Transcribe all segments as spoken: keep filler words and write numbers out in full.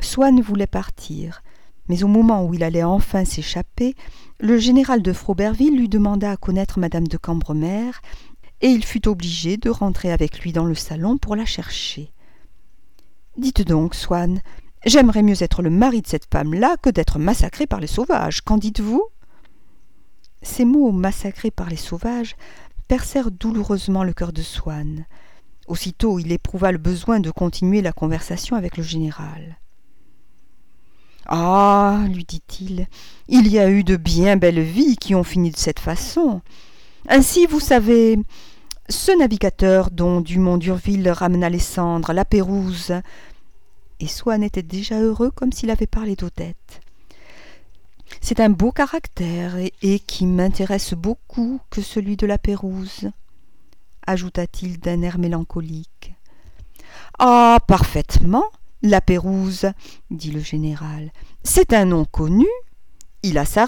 Swann voulait partir, mais au moment où il allait enfin s'échapper, le général de Froberville lui demanda à connaître madame de Cambremer, et il fut obligé de rentrer avec lui dans le salon pour la chercher. « Dites donc, Swann, j'aimerais mieux être le mari de cette femme-là que d'être massacré par les sauvages. Qu'en dites-vous » Ces mots « massacré par les sauvages » percèrent douloureusement le cœur de Swann. Aussitôt, il éprouva le besoin de continuer la conversation avec le général. « Ah, lui dit-il, il y a eu de bien belles vies qui ont fini de cette façon. Ainsi, vous savez, ce navigateur dont Dumont d'Urville ramena les cendres, la Pérouse. » Et Swann était déjà heureux comme s'il avait parlé d'Odette. « C'est un beau caractère et, et qui m'intéresse beaucoup que celui de la Pérouse, » ajouta-t-il d'un air mélancolique. « Ah, parfaitement, la Pérouse, » dit le général. « C'est un nom connu. Il a sa rue. »«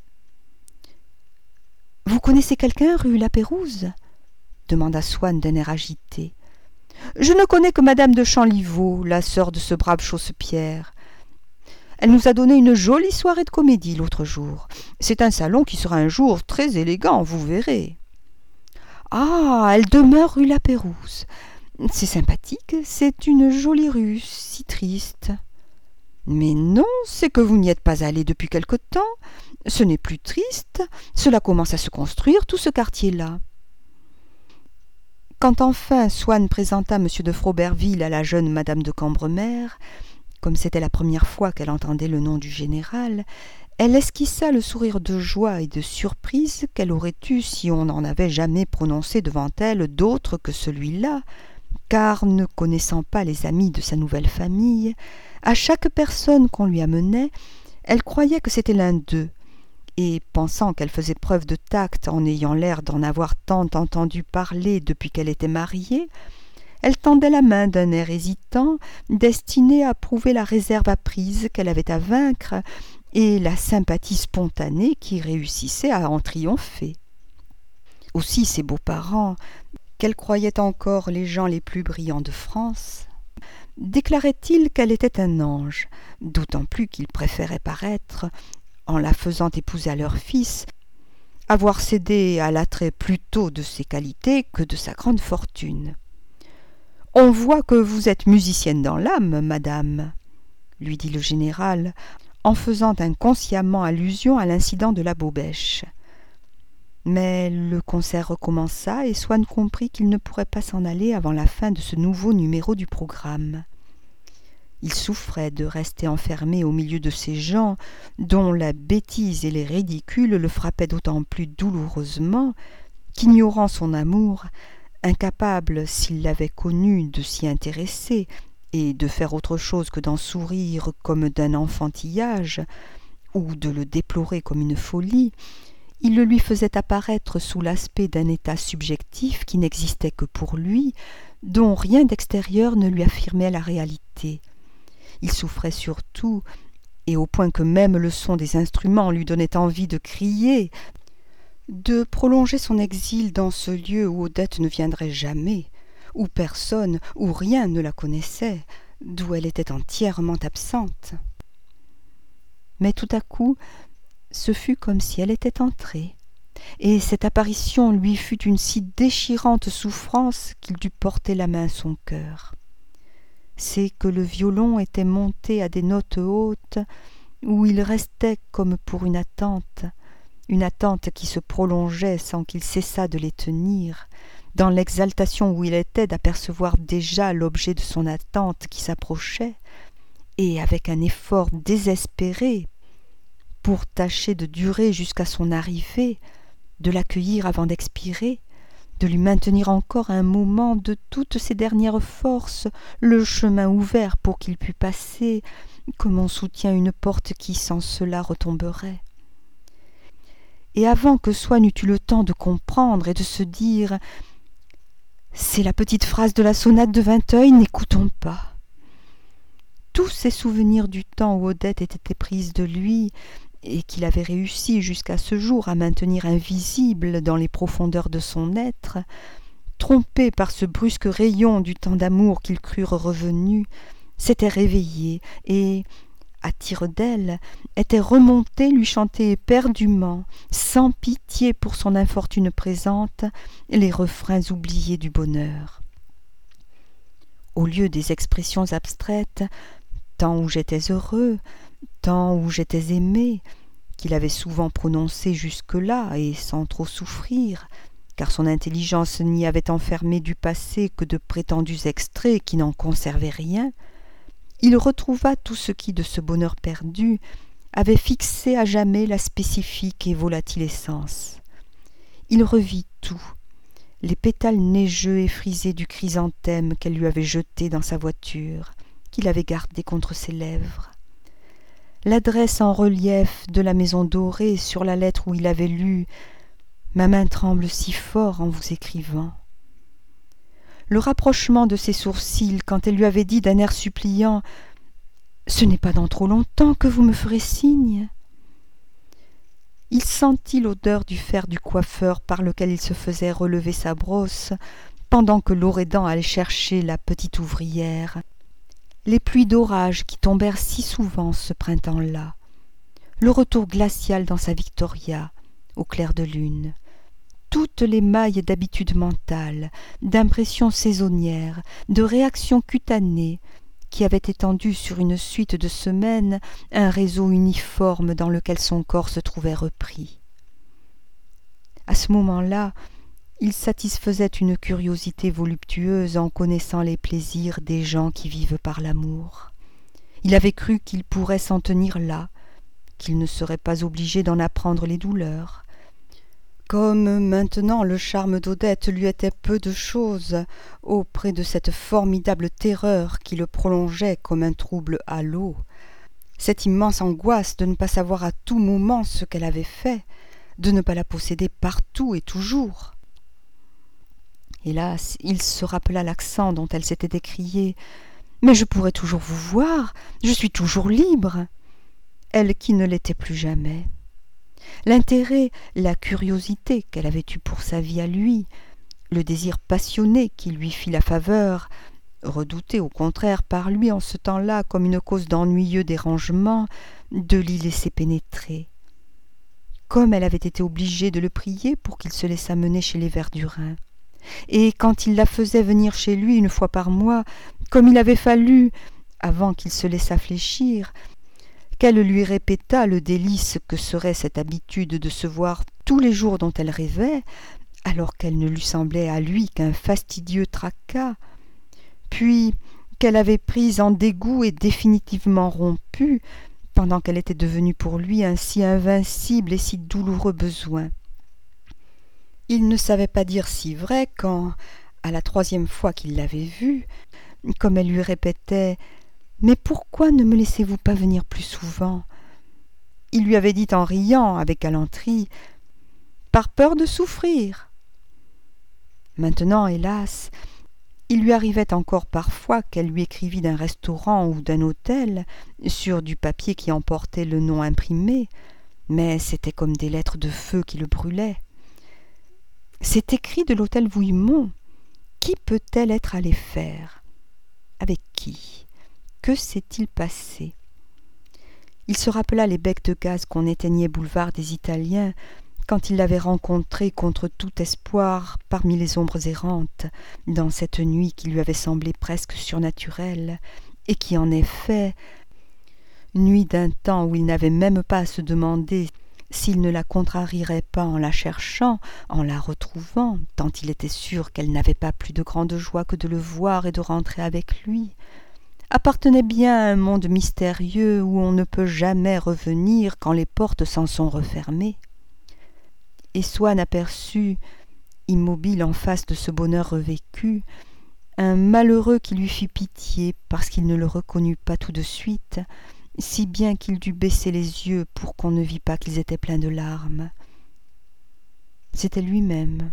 Vous connaissez quelqu'un rue la Pérouse ?» demanda Swann d'un air agité. « Je ne connais que madame de Chanlivaud, la sœur de ce brave Chaussepierre. Elle nous a donné une jolie soirée de comédie l'autre jour. C'est un salon qui sera un jour très élégant, vous verrez. »« Ah, elle demeure rue la Pérouse. C'est sympathique, c'est une jolie rue, si triste. »« Mais non, c'est que vous n'y êtes pas allé depuis quelque temps. Ce n'est plus triste, cela commence à se construire, tout ce quartier-là. » Quand enfin Swann présenta M. de Froberville à la jeune madame de Cambremer, comme c'était la première fois qu'elle entendait le nom du général, elle esquissa le sourire de joie et de surprise qu'elle aurait eu si on n'en avait jamais prononcé devant elle d'autre que celui-là, car, ne connaissant pas les amis de sa nouvelle famille, à chaque personne qu'on lui amenait, elle croyait que c'était l'un d'eux, et, pensant qu'elle faisait preuve de tact en ayant l'air d'en avoir tant entendu parler depuis qu'elle était mariée, elle tendait la main d'un air hésitant, destiné à prouver la réserve apprise qu'elle avait à vaincre et la sympathie spontanée qui réussissait à en triompher. Aussi ses beaux-parents, qu'elle croyait encore les gens les plus brillants de France, déclaraient-ils qu'elle était un ange, d'autant plus qu'ils préféraient paraître, en la faisant épouser à leur fils, avoir cédé à l'attrait plutôt de ses qualités que de sa grande fortune. « On voit que vous êtes musicienne dans l'âme, madame, » lui dit le général, en faisant inconsciemment allusion à l'incident de la bobèche. Mais le concert recommença et Swann comprit qu'il ne pourrait pas s'en aller avant la fin de ce nouveau numéro du programme. Il souffrait de rester enfermé au milieu de ces gens dont la bêtise et les ridicules le frappaient d'autant plus douloureusement qu'ignorant son amour, incapable, s'il l'avait connu, de s'y intéresser et de faire autre chose que d'en sourire comme d'un enfantillage ou de le déplorer comme une folie, il le lui faisait apparaître sous l'aspect d'un état subjectif qui n'existait que pour lui, dont rien d'extérieur ne lui affirmait la réalité. Il souffrait surtout, et au point que même le son des instruments lui donnait envie de crier, de prolonger son exil dans ce lieu où Odette ne viendrait jamais, où personne, où rien ne la connaissait, d'où elle était entièrement absente. Mais tout à coup, ce fut comme si elle était entrée, et cette apparition lui fut une si déchirante souffrance qu'il dut porter la main à son cœur. C'est que le violon était monté à des notes hautes, où il restait comme pour une attente, une attente qui se prolongeait sans qu'il cessât de les tenir, dans l'exaltation où il était d'apercevoir déjà l'objet de son attente qui s'approchait, et avec un effort désespéré, pour tâcher de durer jusqu'à son arrivée, de l'accueillir avant d'expirer, de lui maintenir encore un moment de toutes ses dernières forces le chemin ouvert pour qu'il pût passer, comme on soutient une porte qui sans cela retomberait. Et avant que Swann eût eu le temps de comprendre et de se dire « C'est la petite phrase de la sonate de Vinteuil, n'écoutons pas », tous ces souvenirs du temps où Odette était prise de lui et qu'il avait réussi jusqu'à ce jour à maintenir invisible dans les profondeurs de son être, trompés par ce brusque rayon du temps d'amour qu'ils crurent revenu, s'était réveillée et, à tire-d'aile, était remontée lui chanter éperdument, sans pitié pour son infortune présente, les refrains oubliés du bonheur. Au lieu des expressions abstraites, tant où j'étais heureux, tant où j'étais aimé, qu'il avait souvent prononcées jusque-là et sans trop souffrir, car son intelligence n'y avait enfermé du passé que de prétendus extraits qui n'en conservaient rien, il retrouva tout ce qui, de ce bonheur perdu, avait fixé à jamais la spécifique et volatile essence. Il revit tout, les pétales neigeux et frisés du chrysanthème qu'elle lui avait jeté dans sa voiture, qu'il avait gardé contre ses lèvres, l'adresse en relief de la maison dorée sur la lettre où il avait lu « Ma main tremble si fort en vous écrivant », le rapprochement de ses sourcils quand elle lui avait dit d'un air suppliant « Ce n'est pas dans trop longtemps que vous me ferez signe ». Il sentit l'odeur du fer du coiffeur par lequel il se faisait relever sa brosse, pendant que l'Oredan allait chercher la petite ouvrière. Les pluies d'orage qui tombèrent si souvent ce printemps-là, le retour glacial dans sa Victoria, au clair de lune, toutes les mailles d'habitudes mentales, d'impressions saisonnières, de réactions cutanées, qui avaient étendu sur une suite de semaines un réseau uniforme dans lequel son corps se trouvait repris. À ce moment-là, il satisfaisait une curiosité voluptueuse en connaissant les plaisirs des gens qui vivent par l'amour. Il avait cru qu'il pourrait s'en tenir là, qu'il ne serait pas obligé d'en apprendre les douleurs. Comme maintenant le charme d'Odette lui était peu de chose auprès de cette formidable terreur qui le prolongeait comme un trouble halo, cette immense angoisse de ne pas savoir à tout moment ce qu'elle avait fait, de ne pas la posséder partout et toujours. Hélas, il se rappela l'accent dont elle s'était écriée. « Mais je pourrai toujours vous voir, je suis toujours libre !» Elle qui ne l'était plus jamais. L'intérêt, la curiosité qu'elle avait eue pour sa vie à lui, le désir passionné qui lui fit la faveur, redouté au contraire par lui en ce temps-là comme une cause d'ennuyeux dérangement, de l'y laisser pénétrer. Comme elle avait été obligée de le prier pour qu'il se laissât mener chez les Verdurin. Et quand il la faisait venir chez lui une fois par mois, comme il avait fallu, avant qu'il se laissât fléchir, qu'elle lui répétât le délice que serait cette habitude de se voir tous les jours dont elle rêvait, alors qu'elle ne lui semblait à lui qu'un fastidieux tracas, puis qu'elle avait prise en dégoût et définitivement rompu, pendant qu'elle était devenue pour lui un si invincible et si douloureux besoin. Il ne savait pas dire si vrai quand, à la troisième fois qu'il l'avait vue, comme elle lui répétait « Mais pourquoi ne me laissez-vous pas venir plus souvent ?» Il lui avait dit en riant, avec galanterie « Par peur de souffrir !» Maintenant, hélas, il lui arrivait encore parfois qu'elle lui écrivît d'un restaurant ou d'un hôtel, sur du papier qui en portait le nom imprimé, mais c'était comme des lettres de feu qui le brûlaient. C'est écrit de l'hôtel Vouillemont. Qui peut-elle être allée faire? Avec qui? Que s'est-il passé? Il se rappela les becs de gaz qu'on éteignait boulevard des Italiens quand il l'avait rencontrée contre tout espoir parmi les ombres errantes, dans cette nuit qui lui avait semblé presque surnaturelle, et qui en effet, nuit d'un temps où il n'avait même pas à se demander s'il ne la contrarierait pas en la cherchant, en la retrouvant, tant il était sûr qu'elle n'avait pas plus de grande joie que de le voir et de rentrer avec lui, appartenait bien à un monde mystérieux où on ne peut jamais revenir quand les portes s'en sont refermées. Et Swann aperçut, immobile en face de ce bonheur revécu, un malheureux qui lui fit pitié parce qu'il ne le reconnut pas tout de suite, si bien qu'il dut baisser les yeux pour qu'on ne vît pas qu'ils étaient pleins de larmes. C'était lui-même.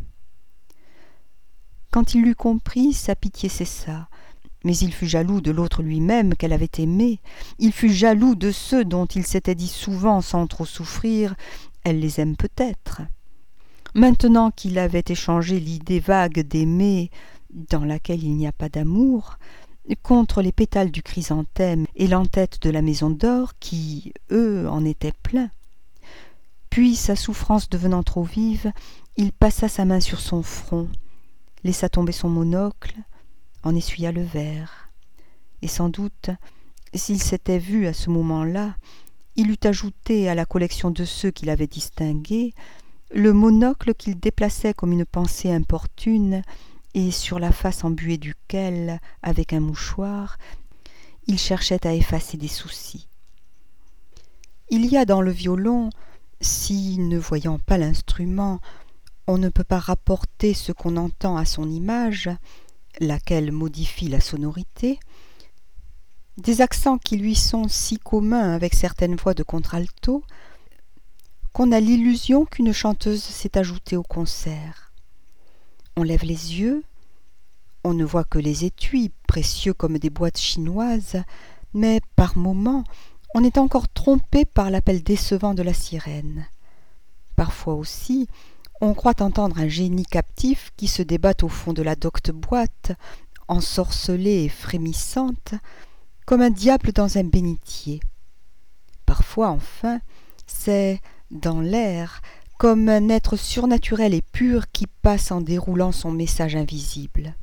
Quand il l'eut compris, sa pitié cessa, mais il fut jaloux de l'autre lui-même qu'elle avait aimé, il fut jaloux de ceux dont il s'était dit souvent sans trop souffrir « elle les aime peut-être ». Maintenant qu'il avait échangé l'idée vague d'aimer, dans laquelle il n'y a pas d'amour, contre les pétales du chrysanthème et l'entête de la maison d'or qui, eux, en étaient pleins. Puis, sa souffrance devenant trop vive, il passa sa main sur son front, laissa tomber son monocle, en essuya le verre. Et sans doute, s'il s'était vu à ce moment-là, il eût ajouté à la collection de ceux qu'il avait distingués le monocle qu'il déplaçait comme une pensée importune et sur la face embuée duquel, avec un mouchoir, il cherchait à effacer des soucis. Il y a dans le violon, si, ne voyant pas l'instrument, on ne peut pas rapporter ce qu'on entend à son image, laquelle modifie la sonorité, des accents qui lui sont si communs avec certaines voix de contralto, qu'on a l'illusion qu'une chanteuse s'est ajoutée au concert. On lève les yeux, on ne voit que les étuis, précieux comme des boîtes chinoises, mais par moments, on est encore trompé par l'appel décevant de la sirène. Parfois aussi, on croit entendre un génie captif qui se débat au fond de la docte boîte, ensorcelée et frémissante, comme un diable dans un bénitier. Parfois, enfin, c'est, dans l'air, comme un être surnaturel et pur qui passe en déroulant son message invisible.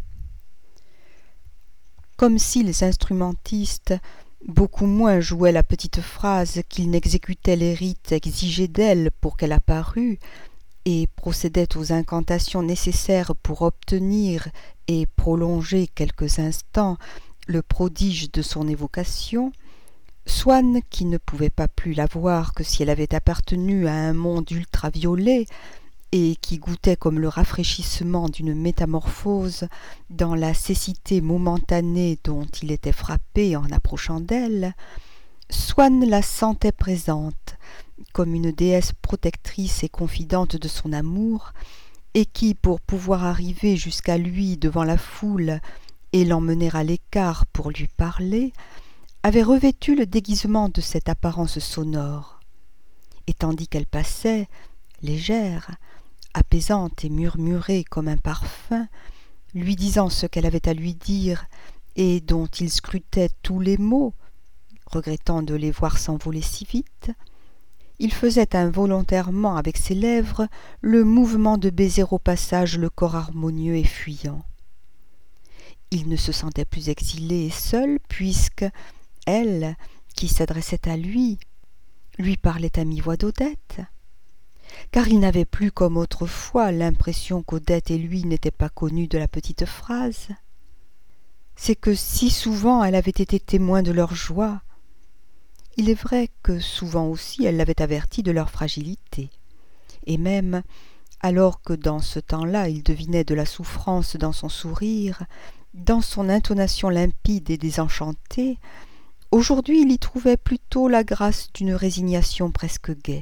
Comme si les instrumentistes beaucoup moins jouaient la petite phrase qu'ils n'exécutaient les rites exigés d'elle pour qu'elle apparût, et procédaient aux incantations nécessaires pour obtenir et prolonger quelques instants le prodige de son évocation, Swann, qui ne pouvait pas plus la voir que si elle avait appartenu à un monde ultraviolet, et qui goûtait comme le rafraîchissement d'une métamorphose dans la cécité momentanée dont il était frappé en approchant d'elle, Swann la sentait présente, comme une déesse protectrice et confidente de son amour, et qui, pour pouvoir arriver jusqu'à lui devant la foule et l'emmener à l'écart pour lui parler, avait revêtu le déguisement de cette apparence sonore. Et tandis qu'elle passait, légère, apaisante et murmurée comme un parfum, lui disant ce qu'elle avait à lui dire et dont il scrutait tous les mots, regrettant de les voir s'envoler si vite, il faisait involontairement avec ses lèvres le mouvement de baiser au passage le corps harmonieux et fuyant. Il ne se sentait plus exilé et seul, puisque elle, qui s'adressait à lui, lui parlait à mi-voix d'Odette, car il n'avait plus comme autrefois l'impression qu'Odette et lui n'étaient pas connus de la petite phrase. C'est que si souvent elle avait été témoin de leur joie, il est vrai que souvent aussi elle l'avait averti de leur fragilité, et même, alors que dans ce temps-là il devinait de la souffrance dans son sourire, dans son intonation limpide et désenchantée, aujourd'hui il y trouvait plutôt la grâce d'une résignation presque gaie.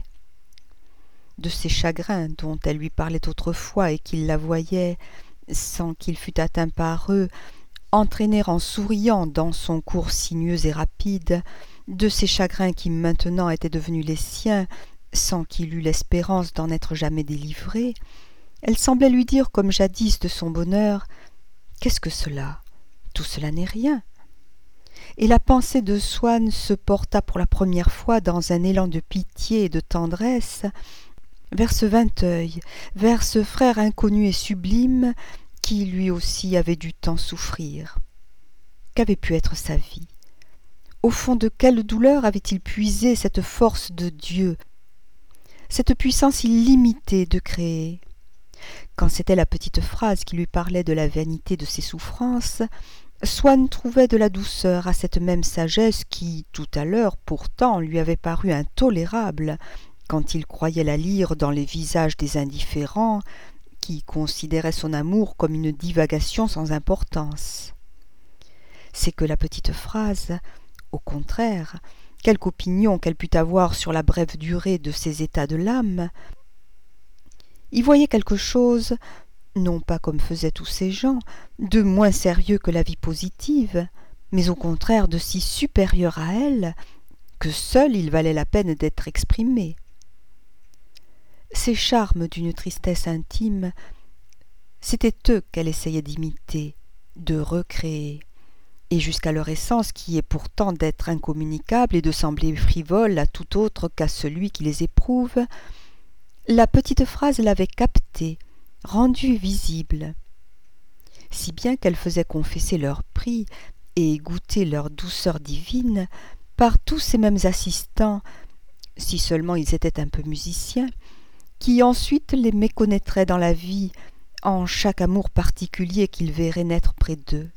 De ces chagrins dont elle lui parlait autrefois et qu'il la voyait, sans qu'il fût atteint par eux, entraîner en souriant dans son cours sinueux et rapide, de ces chagrins qui maintenant étaient devenus les siens, sans qu'il eût l'espérance d'en être jamais délivré, elle semblait lui dire comme jadis de son bonheur « Qu'est-ce que cela ? Tout cela n'est rien !» Et la pensée de Swann se porta pour la première fois dans un élan de pitié et de tendresse vers ce Vinteuil, vers ce frère inconnu et sublime qui lui aussi avait dû tant souffrir. Qu'avait pu être sa vie ? Au fond de quelle douleur avait-il puisé cette force de Dieu, cette puissance illimitée de créer ? Quand c'était la petite phrase qui lui parlait de la vanité de ses souffrances, Swann trouvait de la douceur à cette même sagesse qui, tout à l'heure, pourtant, lui avait paru intolérable, quand il croyait la lire dans les visages des indifférents, qui considéraient son amour comme une divagation sans importance. C'est que la petite phrase, au contraire, quelque opinion qu'elle pût avoir sur la brève durée de ces états de l'âme, y voyait quelque chose, non pas comme faisaient tous ces gens, de moins sérieux que la vie positive, mais au contraire de si supérieur à elle, que seul il valait la peine d'être exprimé. Ces charmes d'une tristesse intime, c'étaient eux qu'elle essayait d'imiter, de recréer, et jusqu'à leur essence qui est pourtant d'être incommunicable et de sembler frivole à tout autre qu'à celui qui les éprouve, la petite phrase l'avait captée, rendue visible, si bien qu'elle faisait confesser leur prix et goûter leur douceur divine par tous ces mêmes assistants, si seulement ils étaient un peu musiciens, qui ensuite les méconnaîtraient dans la vie en chaque amour particulier qu'ils verraient naître près d'eux.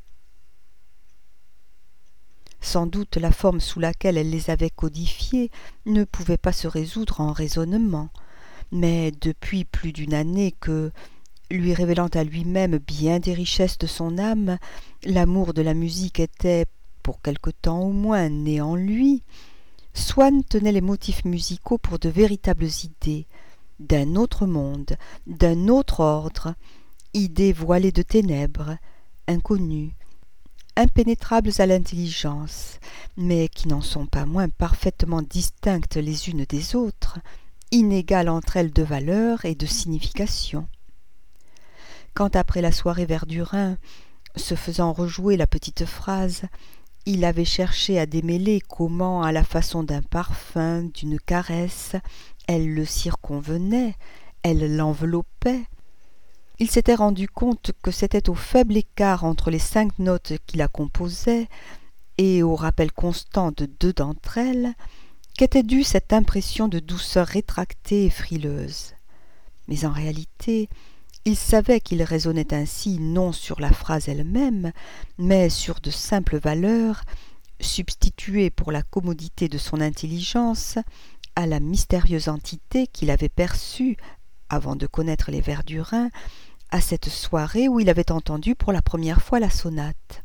Sans doute la forme sous laquelle elle les avait codifiés ne pouvait pas se résoudre en raisonnement, mais depuis plus d'une année que, lui révélant à lui-même bien des richesses de son âme, l'amour de la musique était, pour quelque temps au moins, né en lui, Swann tenait les motifs musicaux pour de véritables idées, d'un autre monde, d'un autre ordre, idées voilées de ténèbres, inconnues, impénétrables à l'intelligence, mais qui n'en sont pas moins parfaitement distinctes les unes des autres, inégales entre elles de valeur et de signification. Quand après la soirée Verdurin, se faisant rejouer la petite phrase, il avait cherché à démêler comment, à la façon d'un parfum, d'une caresse, elle le circonvenait, elle l'enveloppait, il s'était rendu compte que c'était au faible écart entre les cinq notes qui la composaient et au rappel constant de deux d'entre elles qu'était due cette impression de douceur rétractée et frileuse. Mais en réalité, il savait qu'il raisonnait ainsi non sur la phrase elle-même, mais sur de simples valeurs, substituées pour la commodité de son intelligence à la mystérieuse entité qu'il avait perçue, avant de connaître les Verdurins, à cette soirée où il avait entendu pour la première fois la sonate.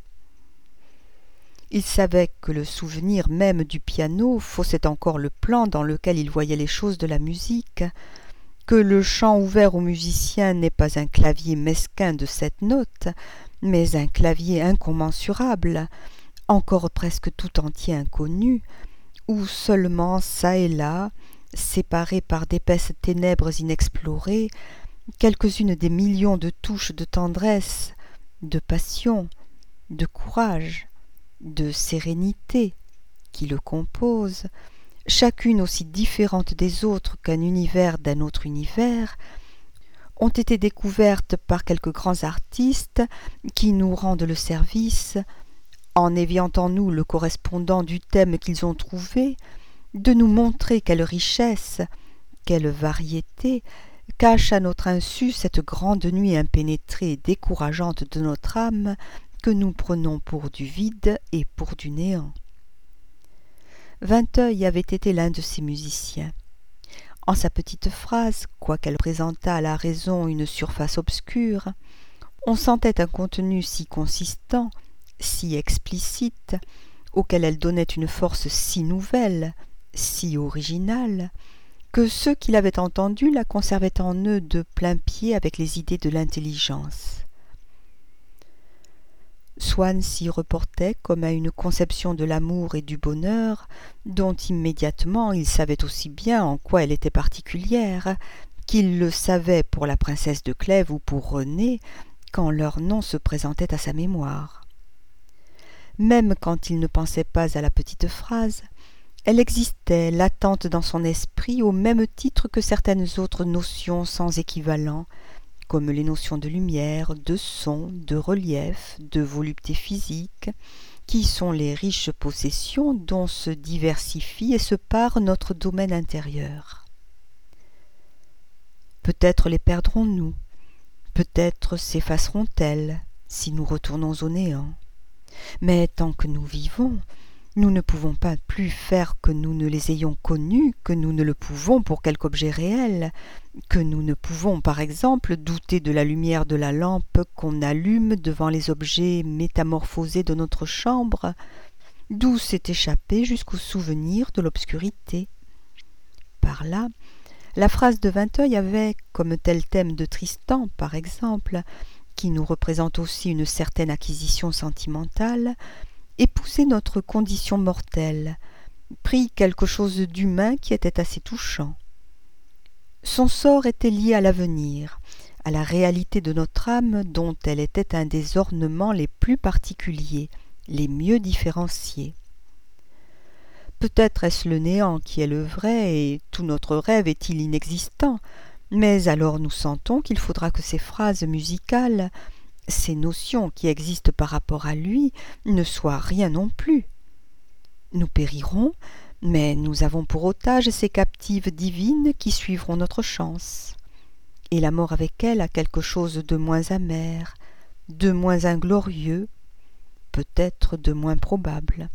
Il savait que le souvenir même du piano faussait encore le plan dans lequel il voyait les choses de la musique, que le chant ouvert aux musiciens n'est pas un clavier mesquin de sept notes, mais un clavier incommensurable, encore presque tout entier inconnu, où seulement çà et là, séparés par d'épaisses ténèbres inexplorées, quelques-unes des millions de touches de tendresse, de passion, de courage, de sérénité qui le composent, chacune aussi différente des autres qu'un univers d'un autre univers, ont été découvertes par quelques grands artistes qui nous rendent le service, en éviant en nous le correspondant du thème qu'ils ont trouvé, de nous montrer quelle richesse, quelle variété cache à notre insu cette grande nuit impénétrée et décourageante de notre âme que nous prenons pour du vide et pour du néant. Vinteuil avait été l'un de ces musiciens. En sa petite phrase, quoiqu'elle présentât à la raison une surface obscure, on sentait un contenu si consistant, si explicite, auquel elle donnait une force si nouvelle, si originale, que ceux qui l'avaient entendue la conservaient en eux de plain-pied avec les idées de l'intelligence. Swann s'y reportait comme à une conception de l'amour et du bonheur, dont immédiatement il savait aussi bien en quoi elle était particulière, qu'il le savait pour la princesse de Clèves ou pour Renée, quand leur nom se présentait à sa mémoire. Même quand il ne pensait pas à la petite phrase, elle existait, latente dans son esprit, au même titre que certaines autres notions sans équivalent, comme les notions de lumière, de son, de relief, de volupté physique, qui sont les riches possessions dont se diversifie et se pare notre domaine intérieur. Peut-être les perdrons-nous, peut-être s'effaceront-elles si nous retournons au néant. Mais tant que nous vivons, nous ne pouvons pas plus faire que nous ne les ayons connus, que nous ne le pouvons pour quelque objet réel, que nous ne pouvons, par exemple, douter de la lumière de la lampe qu'on allume devant les objets métamorphosés de notre chambre, d'où s'est échappé jusqu'au souvenir de l'obscurité. Par là, la phrase de Vinteuil avait, comme tel thème de Tristan, par exemple, qui nous représente aussi une certaine acquisition sentimentale, épousé notre condition mortelle, pris quelque chose d'humain qui était assez touchant. Son sort était lié à l'avenir, à la réalité de notre âme dont elle était un des ornements les plus particuliers, les mieux différenciés. Peut-être est-ce le néant qui est le vrai et tout notre rêve est-il inexistant, mais alors nous sentons qu'il faudra que ces phrases musicales, ces notions qui existent par rapport à lui, ne soient rien non plus. Nous périrons, mais nous avons pour otage ces captives divines qui suivront notre chance. Et la mort avec elle a quelque chose de moins amer, de moins inglorieux, peut-être de moins probable.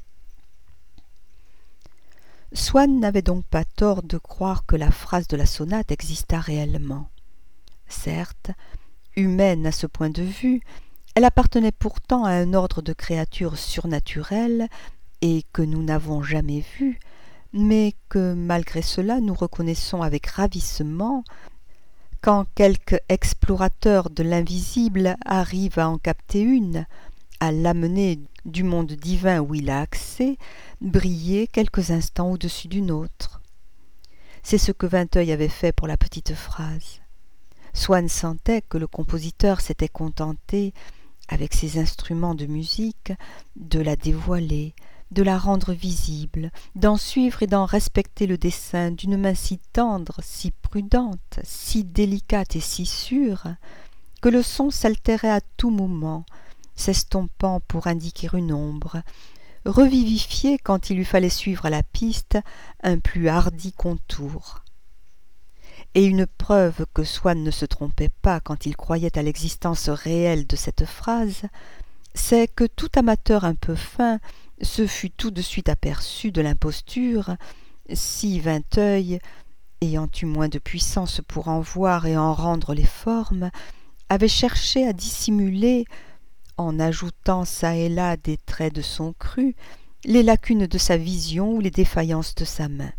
Swann n'avait donc pas tort de croire que la phrase de la sonate existât réellement. Certes, humaine à ce point de vue, elle appartenait pourtant à un ordre de créatures surnaturelles et que nous n'avons jamais vues, mais que malgré cela nous reconnaissons avec ravissement quand quelque explorateur de l'invisible arrive à en capter une, à l'amener du monde divin où il a accès, briller quelques instants au-dessus d'une autre. C'est ce que Vinteuil avait fait pour la petite phrase. Swann sentait que le compositeur s'était contenté, avec ses instruments de musique, de la dévoiler, de la rendre visible, d'en suivre et d'en respecter le dessin d'une main si tendre, si prudente, si délicate et si sûre, que le son s'altérait à tout moment, s'estompant pour indiquer une ombre, revivifié quand il lui fallait suivre à la piste un plus hardi contour. Et une preuve que Swann ne se trompait pas quand il croyait à l'existence réelle de cette phrase, c'est que tout amateur un peu fin se fut tout de suite aperçu de l'imposture si Vinteuil, ayant eu moins de puissance pour en voir et en rendre les formes, avait cherché à dissimuler, en ajoutant çà et là des traits de son cru, les lacunes de sa vision ou les défaillances de sa main.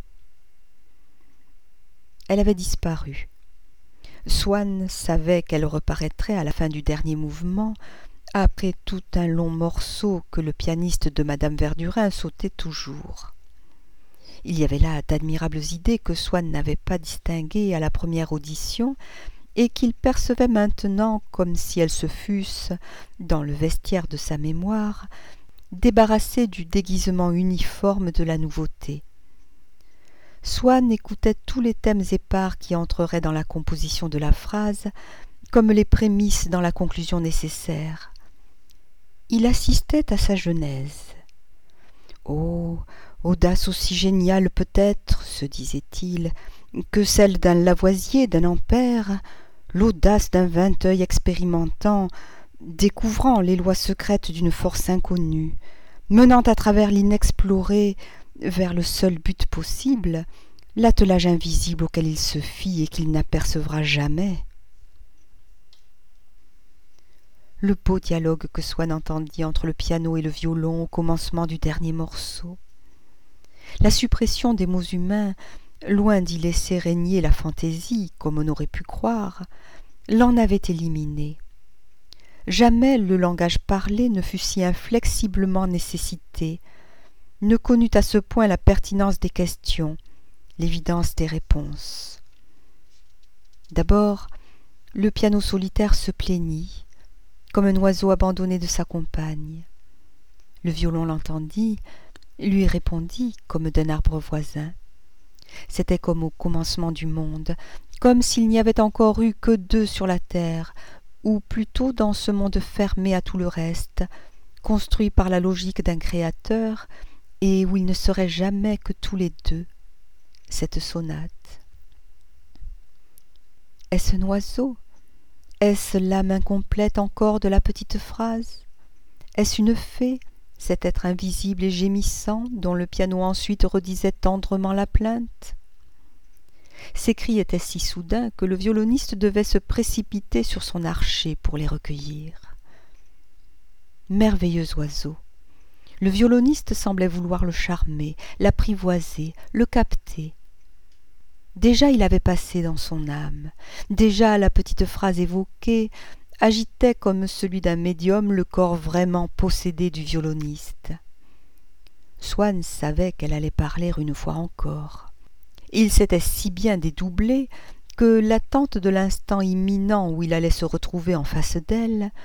Elle avait disparu. Swann savait qu'elle reparaîtrait à la fin du dernier mouvement, après tout un long morceau que le pianiste de Madame Verdurin sautait toujours. Il y avait là d'admirables idées que Swann n'avait pas distinguées à la première audition et qu'il percevait maintenant comme si elles se fussent, dans le vestiaire de sa mémoire, débarrassées du déguisement uniforme de la nouveauté. Swann écoutait tous les thèmes épars qui entreraient dans la composition de la phrase, comme les prémices dans la conclusion nécessaire. Il assistait à sa genèse. « Oh, audace aussi géniale peut-être, se disait-il, que celle d'un Lavoisier, d'un Ampère, l'audace d'un Vinteuil expérimentant, découvrant les lois secrètes d'une force inconnue, menant à travers l'inexploré vers le seul but possible, l'attelage invisible auquel il se fie et qu'il n'apercevra jamais. » Le beau dialogue que Swann entendit entre le piano et le violon au commencement du dernier morceau. La suppression des mots humains, loin d'y laisser régner la fantaisie, comme on aurait pu croire, l'en avait éliminé. Jamais le langage parlé ne fut si inflexiblement nécessité, ne connut à ce point la pertinence des questions, l'évidence des réponses. D'abord, le piano solitaire se plaignit, comme un oiseau abandonné de sa compagne. Le violon l'entendit, lui répondit comme d'un arbre voisin. C'était comme au commencement du monde, comme s'il n'y avait encore eu que deux sur la terre, ou plutôt dans ce monde fermé à tout le reste, construit par la logique d'un créateur, et où il ne serait jamais que tous les deux, cette sonate. Est-ce un oiseau ? Est-ce l'âme incomplète encore de la petite phrase ? Est-ce une fée, cet être invisible et gémissant dont le piano ensuite redisait tendrement la plainte ? Ces cris étaient si soudains que le violoniste devait se précipiter sur son archet pour les recueillir. Merveilleux oiseau ! Le violoniste semblait vouloir le charmer, l'apprivoiser, le capter. Déjà il avait passé dans son âme, déjà la petite phrase évoquée agitait comme celui d'un médium le corps vraiment possédé du violoniste. Swann savait qu'elle allait parler une fois encore. Il s'était si bien dédoublé que l'attente de l'instant imminent où il allait se retrouver en face d'elle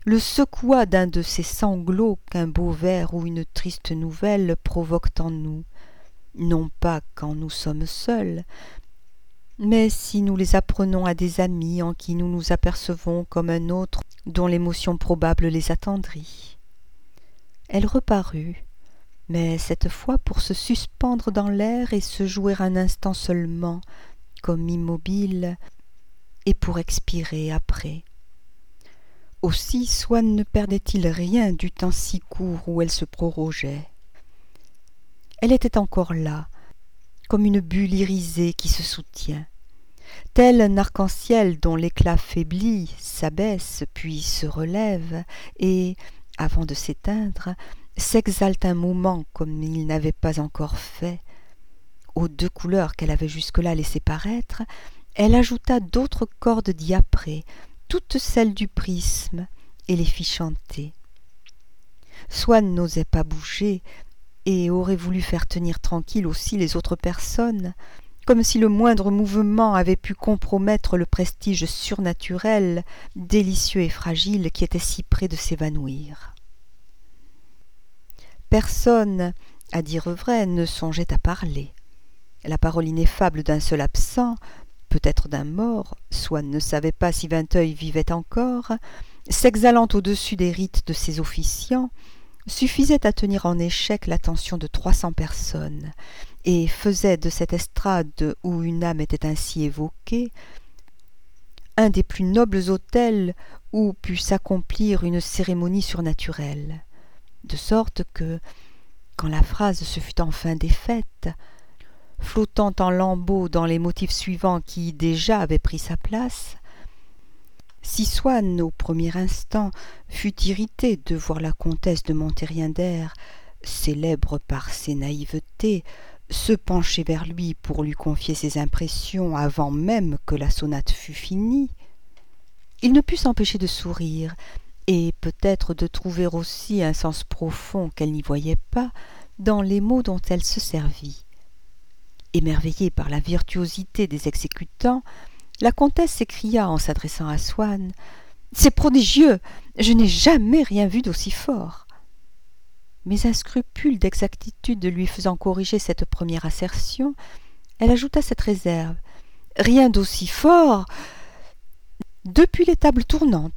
le secoua d'un de ces sanglots qu'un beau vers ou une triste nouvelle provoquent en nous, non pas quand nous sommes seuls, mais si nous les apprenons à des amis en qui nous nous apercevons comme un autre dont l'émotion probable les attendrit. Elle reparut, mais cette fois pour se suspendre dans l'air et se jouer un instant seulement, comme immobile, et pour expirer après. Aussi Swann ne perdait-il rien du temps si court où elle se prorogeait. Elle était encore là, comme une bulle irisée qui se soutient, tel un arc-en-ciel dont l'éclat faiblit, s'abaisse, puis se relève, et, avant de s'éteindre, s'exalte un moment comme il n'avait pas encore fait. Aux deux couleurs qu'elle avait jusque-là laissées paraître, elle ajouta d'autres cordes diaprées, toutes celles du prisme, et les fit chanter. Swann n'osait pas bouger, et aurait voulu faire tenir tranquilles aussi les autres personnes, comme si le moindre mouvement avait pu compromettre le prestige surnaturel, délicieux et fragile, qui était si près de s'évanouir. Personne, à dire vrai, ne songeait à parler. La parole ineffable d'un seul absent, peut-être d'un mort, Swann ne savait pas si Vinteuil vivait encore, s'exhalant au-dessus des rites de ses officiants, suffisait à tenir en échec l'attention de trois cents personnes, et faisait de cette estrade où une âme était ainsi évoquée un des plus nobles autels où pût s'accomplir une cérémonie surnaturelle, de sorte que, quand la phrase se fut enfin défaite, flottant en lambeaux dans les motifs suivants qui déjà avaient pris sa place, si Swann, au premier instant, fut irrité de voir la comtesse de Monterrier-Der, célèbre par ses naïvetés, se pencher vers lui pour lui confier ses impressions avant même que la sonate fût finie, il ne put s'empêcher de sourire, et peut-être de trouver aussi un sens profond qu'elle n'y voyait pas dans les mots dont elle se servit. Émerveillée par la virtuosité des exécutants, la comtesse s'écria en s'adressant à Swann : « C'est prodigieux, je n'ai jamais rien vu d'aussi fort. » Mais un scrupule d'exactitude lui faisant corriger cette première assertion, elle ajouta cette réserve : « Rien d'aussi fort depuis les tables tournantes. »